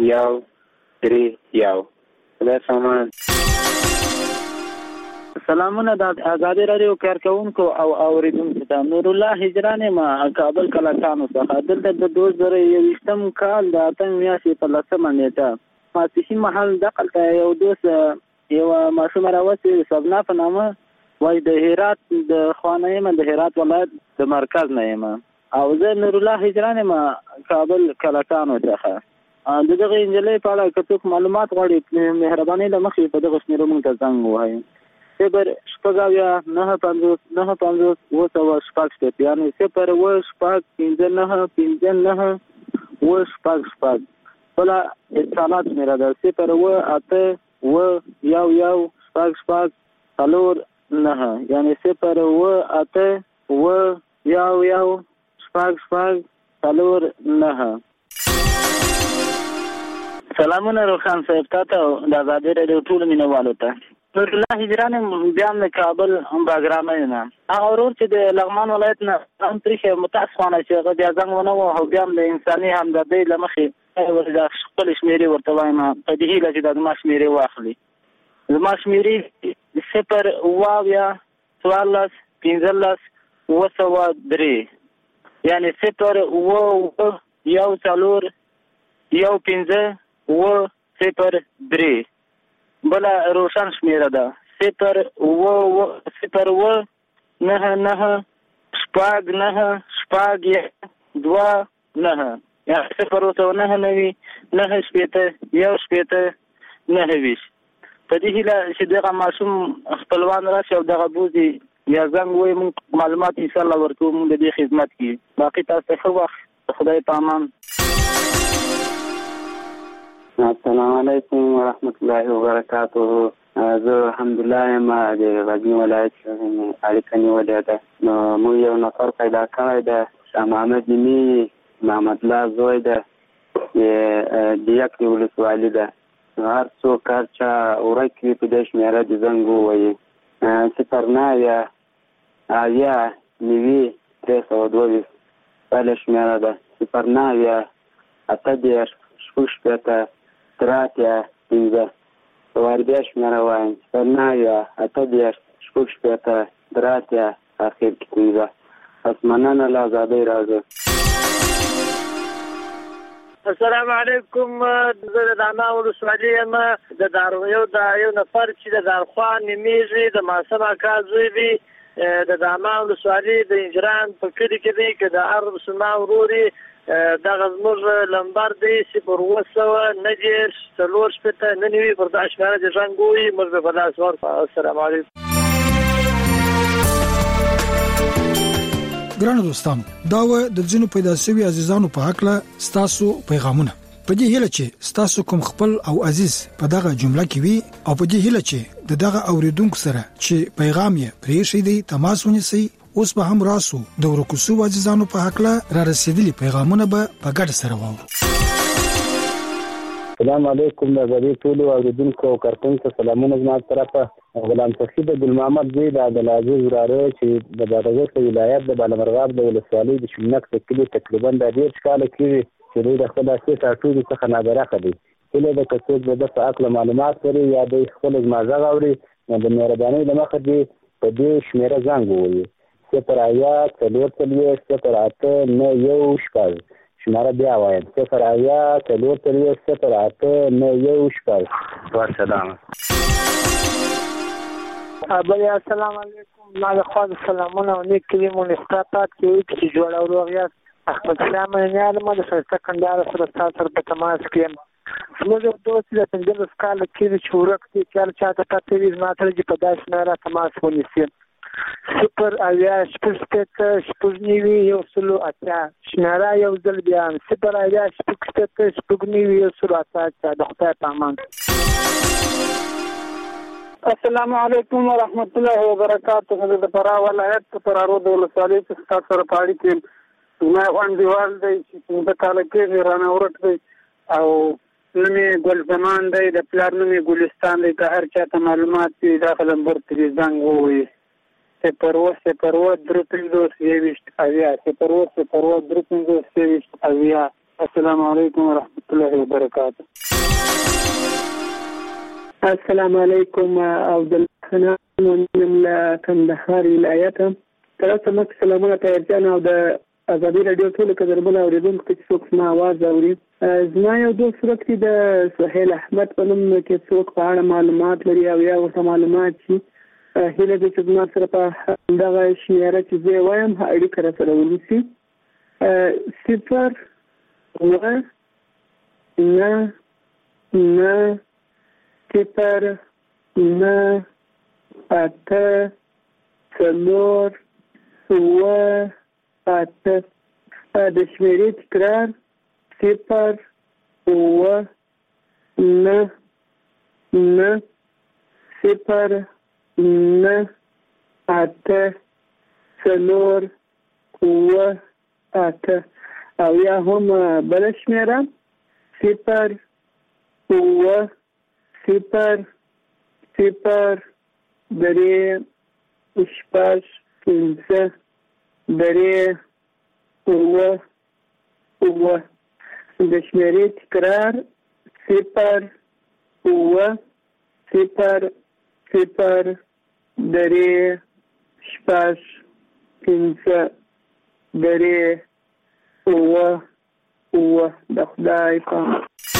خدای سامان. سلامونه د آزادي رادیو کارکونکو او اوریدونکو ته. نور الله هجران ما کابل کلاکانو څخه. دلته د 2021 کال د 8 میاشتې په 10 نیټه ماسپښین مهال دقلته یو دوست یو ماشوم راوستي سبنا په نامه وای د هرات د خوانیم د هرات ولایت د مرکز نه یم او زه نور الله هجران ما کابل کلاکانو څخه. دغه انجلۍ په اړه کڅوک معلومات غواړي مهرباني له مخې په دغه شمیرو موږ ته زنګ ووایي. صفر شپږاویا 950 950 یعنی 0 بلا اتصالات میرا ده 0 یعنی 0 سلامونه روخان صاحب تاسو د آزادي رادیو ټول مینوالو ته. نور الله هجران بیا د کابل باګرام نه هغه ورور چې د لغمان ولایت نه هم تریخه متاسفانه چې هغه بیا څنګه ونه او بیا د انساني همدردۍ لمخې وردا خپل شمیرې ورته وایم په دې هیله چې د ما شمیرې واخلي. زما شمیرې 0 یعنی 0 بلا روشن شمیره ده 0 یا 0 په دې هیله چې دغه معصوم خپلوان راشي او دغه بوزي یا زنګ وي موږ معلومات ان شاء الله ورکوو موږ د دې خدمت کې. باقي تاسو ښه وخت. خدای په امان. السلام علیکم ورحمت الله وبرکاته. زه الحمدلله ما د غزنی ولایت اړیکه نیولې ده. نو موږ یو نفر پیدا کړی ده شاه محمد نیمي محمد الله زوی ده د یک ولسوالي ده. هر څوک هر چا ورک وي په دې شمیره د زنګ ووایي 0 بله شمیره ده 0 واربیا شمیره وایم 0 اخر کې 15 پس مننه له آزادۍ راځه. السلام علیکم. زه د دانا ولسوالي یم. د یو نفر چې د دارخوان نمیږي د ماسم اکا زوی دی د دانا ولسوالي د انجران په کلي کې دی که د هر مسلمان وروري دغه زموږ لمبر دی 0 پر دا شمیره د ژوند ګوي موږ به په لاس ورکړو. السلام علیکم. ګرانو دوستانو دا و د ځینو پیدا شوی عزیزانو په حق له ستاسو پیغامونه. په دې هیله چې ستاسو کوم خپل او عزیز په دغه جمله کې وي او په دې هیله چې دغه اوریدونکو سره چې پیغام یې پریښی دی تماس ونیسي. اوس به هم راسو د ورکوسو عزیزانو په حق له را رسیدلي پیغامونه به په ګډه سره واورو. السلام علیکم د غری ټول اوریدونکو او کارکونکو سلامونه زما طرفه. غلام تخید ګل محمد زوی د عبدالعزیز وراره چې د بادغیس ولایت د بالامرغاب د ولسوالۍ د شمنک د کلي تقریبا د 10 کال کېږي چې دوی د خپل اساس ټولو څخه نابرابر دي. هله د کڅوړ د په معلومات لري یا د خپل مازه غوړي د مهرباني د مخه دی په دې شمیره زنګ ووي 0 شماره بیا وایم 0 والسلام. السلام علیکم. ما د خوا سلامونه او نیک کلمونه استفاده کوي چې جوړ او روغیاست. احمد شاه مینیال ما د فرصت کندهار سره تاسو په تماس کې زموږ دوست د 15 کال کې چې ورکتي کال چاته پاتې وي ماته چې په داس نه را تماس ونیسي 0 شمیره یو ځل بیا 0 د خدای په امان. السلام علیکم ورحمت الله وبرکاته. د فراه ولایت فراه د ولسوالۍ څخه سره پاړی کې ما وندیوال دی چې د کال کې رانه ورک دی او نومې ګل زمان دی د پلار نومې ګلستان دی که هر چاته معلومات وي داخل نمبر ترې زنګ ووایي 0 السلام علیکم ورحمت الله وبرکاته. السلام علیکم عبدالله خان من کندهار ولایت. تاسو ته سلامونه تایرجان او د ازادي رادیو ټول کډربل اوریدونکو ته څوک ما आवाज اوري. زما یو دوست صورت کې د سهیل احمد په نوم کې څوک په اړه معلومات لري او یا ورته معلومات شي هیله دې چې زما سره په دغه شمیره چې زه وایم اړیکه را سره ونیسي. 0 د شمیرې تکرار 0 9 9 0 9 8 4 8 او یا هم بل شمیره 0 0 0 0 درې شپږ پنځه درې اووه د شمیرې تکرار 0 0 0 0 درې شپږ پنځه درې اووه د خدای په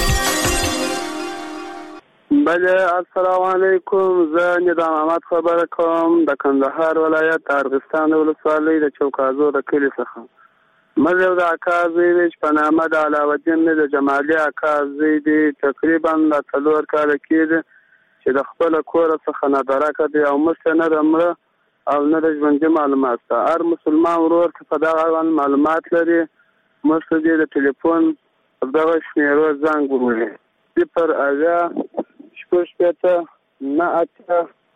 بله. السلام علیکم. زه نظام احمد خبره کوم د کندهار ولایت د ارغستان ولسوالۍ د چوکازو د کلي څخه. مزه یو د اکا زوی دی چې په نامه د علاوالدین د جمالي اکا زوی دی. تقریبا د 4 کاله کېږي چې د خپل کور څخه نادرکه دی او مشته نه د مړه او نه د ژوندي معلومات ته. هر مسلمان ورور ته په دغه معلومات لري مشته دی د ټلیفون دغه شمیرو زنګ ووهي 0 اویا شپږ شپېته نه اته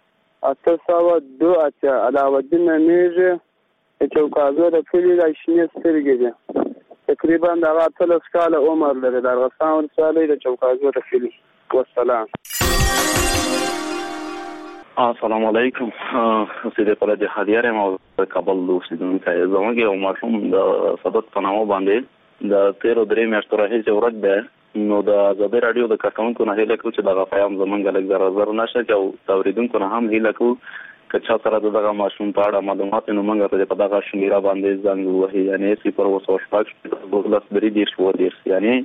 802 علاوالدین نومیږي د چوکازو د کلي د شنې سترګې دي. تقریبا د 18 کاله عمر لري د ارغستان ولسوالۍ د چوکازو د کلي. والسلام. السلام علیکم. سیدې پر د هدیار ما کابل اوسیدونکی زموږ یو ماشوم د صدق په نامه باندې د 13 میاشتو راهیسې ورک دی. نو د ازادي رادیو د کارکونکو نه هیله کوم چې دغه پیغام زمونږ لږ زر نشه او د اوریدونکو نه هم هیله کوم چې چا سره دغه ماشوم په اړه معلومات نو موږ ته په دغه شمیره باندې زنګ ووهي یعنی 0 یعنی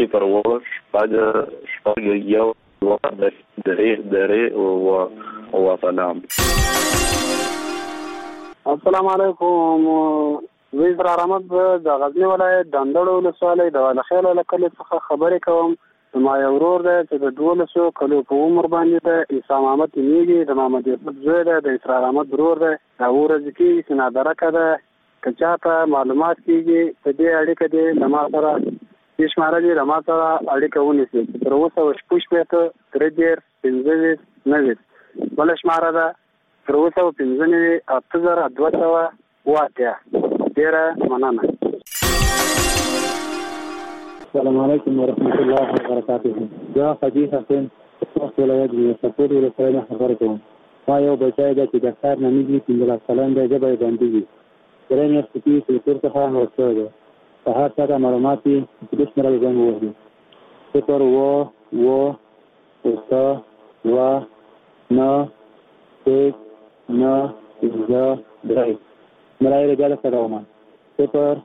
0 سلام. السلام علیکم. وزیر رحمت د غزنی ولایت د اندړو ولسوالۍ د ولخیل کلي څخه خبرې کوم. ما یو ورور دی چې د 12 کلو په عمر باندې د عیسی محمد نیږي د محمد یوسف زوی دی د اسرار احمد ورور دی. دا ورځ کې چې نادرکه ده که چاته معلومات کېږي په دې اړیکه دی له ما سره دې شماره دی له ما سره اړیکه ونیسي. تر اوسه شپږ شپېته 93 90 بله شماره ده تر اوسه 85,200 ډیره مننه. السلام علیکم ورحمۃ اللہ وبرکاتہ. زه حبیب حسین خوست ولایت د سپور ولسوالۍ نه خبرې کوم. ما یو بچی دی چې د ښار نه نږدې 15 کلن دی. ژبه یې بندي وي. 3 میاشتې کې چې کور څخه ورک شوی دی. په هر چا ته معلومات وي چې دې شمېره یې زنګ ووهي 0 ملای رجال سلام 0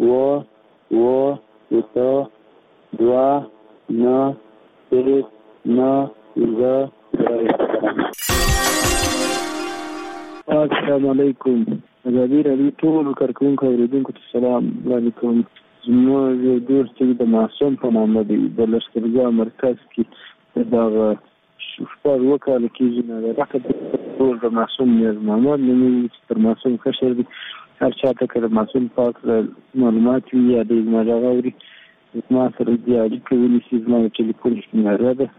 السلام علیکم. ازادي رادیو ټول کارکونکو اوریدونکو ته سلام علیکم. زموږ یو دوست چې د معصوم په نامه دی د لښکرګاه مرکز کې دغه شپږ وکاله کېږي نه راکړه ټول د معصوم نیاز محمد نومي تر معصوم کشر دی. هر چاته که د معصوم پاک معلومات وي یا د زما غږ اوري زما سره دې اړیکه ونیسي. زما د ټلیفون شمېره ده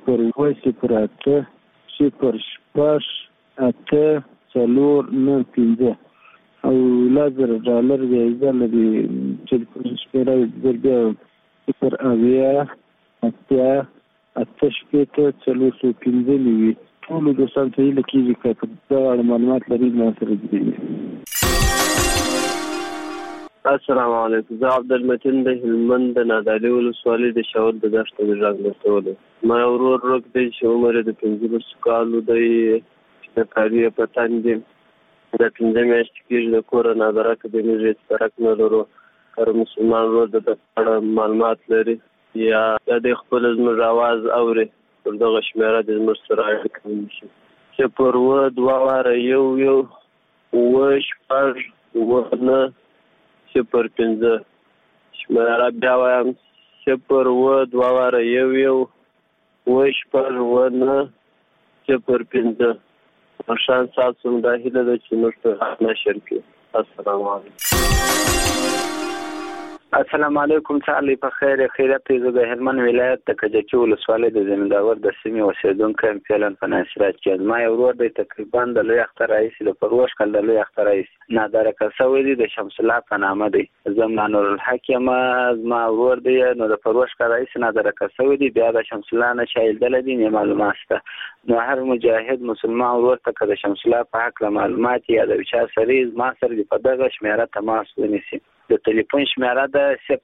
0 او $1000 جایزه لري. ټلیفون شمېره زر بیا 0 اویا اتیا اته شپېته 415 ټولو دوستانو ته هیله کېږي که په دغه اړه معلومات لري ما سره دي. السلام علیکم. زه عبدالمتین د هلمند د نادعلي ولسوالۍ د شاول د دښتې د غږ درته. ما ورور روک دی چې عمر د 15 کالو دی، د کاري په تن دی، د 15 میاشتې کېږي د کوره نادرکه دی، موږ هېڅ فرق نه لرو. هر مسلمان ورور د اړه معلومات لري یا د خپل زموږ اواز اوري، پر دغه شمېره د زموږ سره اړیکه ونیسي. 0 0 شمېره بیا وایم 0 0 مشان ساتم دا هیله ده چې موږ په نشر کې. السلام علیکم. السلام علیکم. تعالی په خیر خیرت. زه د هلمند ولایت د کجکي ولسوالۍ د زمینداور د سیمې اوسیدونکی یم. فعلا په ناصرات کې ما یو ورور دی، تقریبا د لوی اختر رئیس د پروش کال د لوی اختر رئیس نادرکه سوی دی، د شمس الله په نامه دی. زما نور الحق یم، ما ورور دی نو د پروش کال رئیس نادرکه سوی دی، بیا د شمس الله نه شایل دل دي نه معلومات شته. نو هر مجاهد مسلمان ورور ته د شمس الله په حق معلومات یا د چا سره ما سره په دغه شمیره تماس ونیسي. د ټلیفون شمیره ده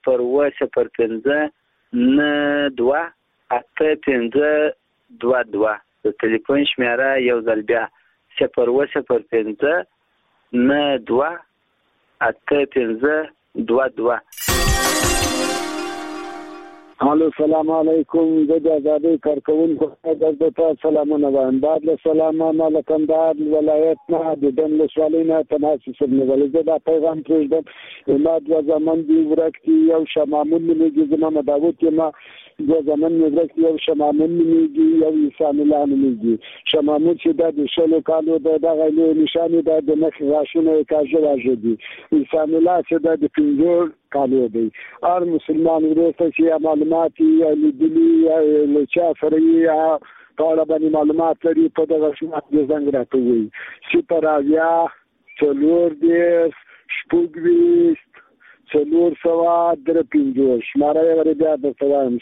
01059285522. د ټلیفون شمیره یو ځل بیا 01059285522. الو سلام علیکم. زه د آزادۍ کارکوونکو درته سلامونه وایم. بعد له سلامه ما له کندهار ولایت نه د دن ولسوالۍ نه تماس وسنولی. زه دا پیغام پرېږدم. ما دوه زامن دي ورک دي، یو شمامون نومېږي، زما مداوت یم. دوه زامن مې ورک دي، یو شمامون نومېږي، یو انسان الله نومېږي. شمامون چې دا د 16 کالو د دغه لوی نشانې دا د مخ غاښونه یې کاږه واږه دي. انسان الله چې دا د 15 کالو دی. هر مسلمان ورور ته چې معلومات یا لیدلي یا له چا سره یې په اړه باندې معلومات لري په دغه شمات د زنګ راته وایي 0 شماره یې ورې بیا درته وایم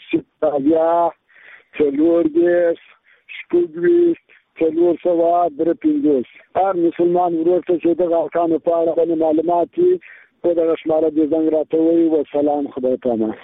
0 هر مسلمان ورور ته چې دغه ارکانو په اړه باندې معلومات وي په دغه شماره د زنګ راته وایي. والسلام، خدای پامان.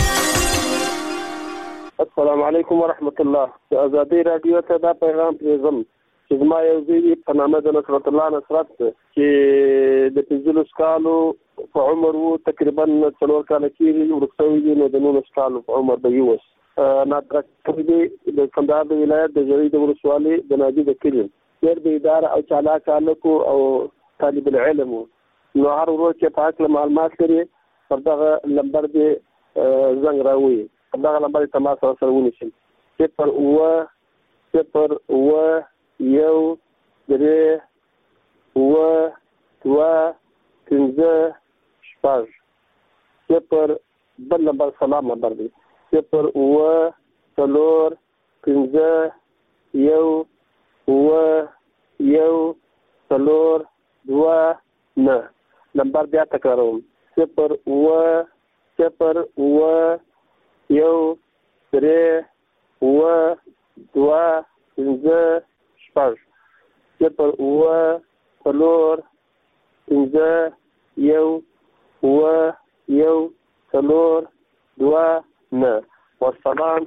السلام علیکم ورحمت الله. د آزادۍ راډیو ته دا پیغام پرېږدم چې زما یو زوی په نامه د نصرت الله نصرت چې د 15 کالو په عمر وو، تقریبا 4 کاله کېږي ورک شوی دی. نو د 19 کالو په عمر به یې اوس نادرکه دی د کندهار د ولایت د ژرۍ د ولسوالۍ د نادي د کلي ډېر د اداره او چالاک هلک او طالب العلم و. نو هر ورور چې په هکله معلومات لري پر دغه نمبر دې زنګ راووایي، پر دغه نمبر یې تماس سره ونیسي. 0 بل نمبر سلام نمبر دی 0 نمبر بیا تکراروم 0 والسلام.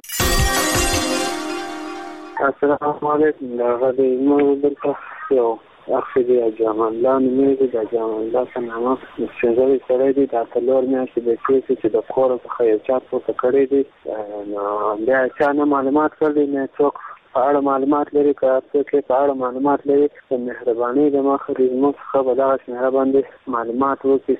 السلام علیکم. غدي مو دلته یو اخی دی جامان الله نومېږي. د جامان الله په نامه سپېڅلی سړی دی. دا 4 میاشتې د کېږي چې د کوره څخه یو چا پورته کړی دی. نو بیا چا نه معلومات کړی، نه څوک په اړه معلومات لري. که څوک په اړه معلومات لري د مهربانۍ د مخه زموږ څخه به دغه شمېره باندې معلومات وکړي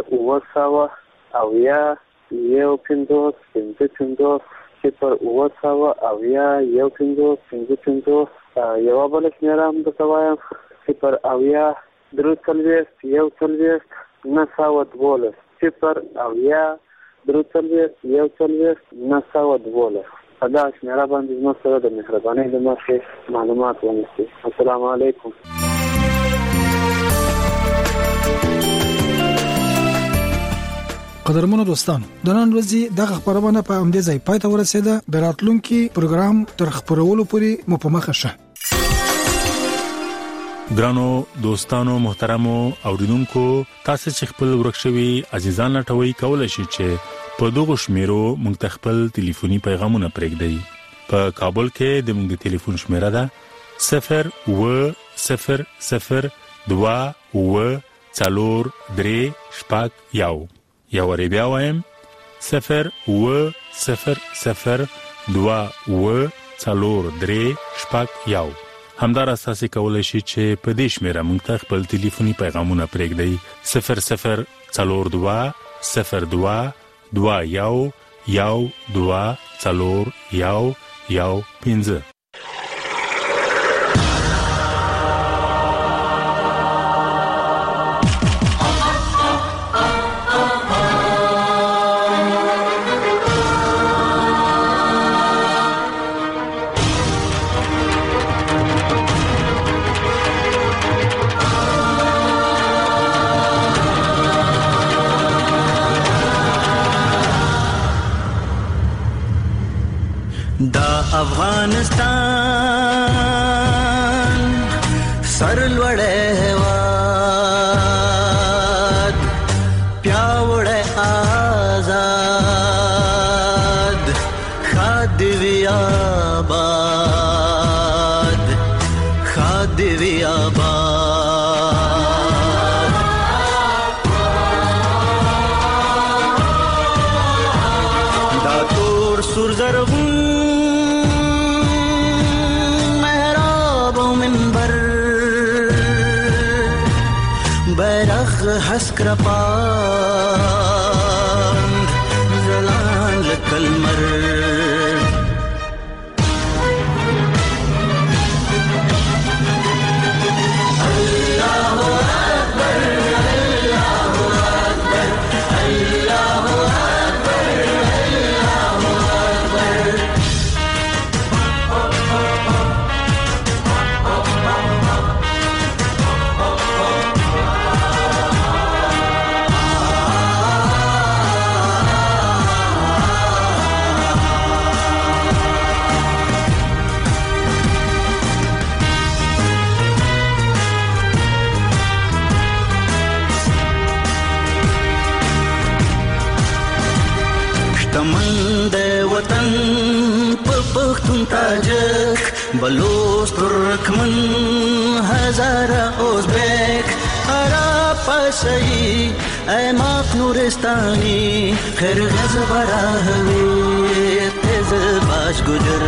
0 یوه بله شمېره هم درته وایم 0 په دغه شمېره باندې زموږ سره د مهربانۍ له مخې معلومات ونیسي. السلام علیکم. قدرمنو دوستانو، د نن ورځې دغه خبرونه په همدې ځای پای ته ورسېده. د راتلونکي پروګرام تر خبرولو پورې مو په مخه شه. ګرانو دوستانو محترمو اوریدونکو تاسو چې خپل ورکشوي عزیزان لټوي کولای شئ چې په دغه شمیرو مونږ خپل ټلیفوني پیغامونه پرېږدئ. په کابل کې د مونږ د ټلیفون شمیره ده 0100243 یا ور بیا وایم 0100243 همدار اساسي کولای شي چې په دې شمیره مونږ ته خپل ټلیفوني پیغامونه پرېږدئ 00222 افغانستان سرلوړې هېواد پیاوړی آزاد ښاد وي آباد ښاد وي آباد دا تور سور زرغون حسكر باند زلان لك المر الله أكبر الله أكبر الله أكبر تاجک بلوچ ترکمن هزاره ازبک عرب پشایی ایماق نورستانی خرغز براهوی تیز باش گجر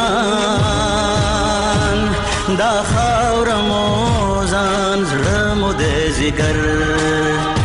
دا خاور موزان زړه د زیګر